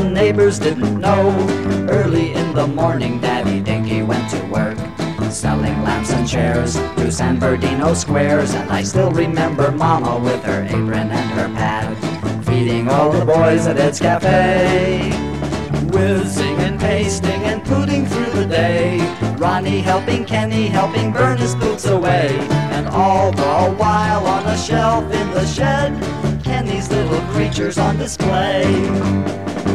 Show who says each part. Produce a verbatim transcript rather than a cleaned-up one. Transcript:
Speaker 1: neighbors didn't know. Early in the morning, Daddy Dinky went to work, selling lamps and chairs to San Bernardino squares. And I still remember Mama with her apron and her pad, feeding all the boys at Ed's Cafe, whizzing and pasting and putting through the day. Ronnie helping Kenny, helping burn his boots away. And all the while on a shelf in the shed, Kenny's little creatures on display.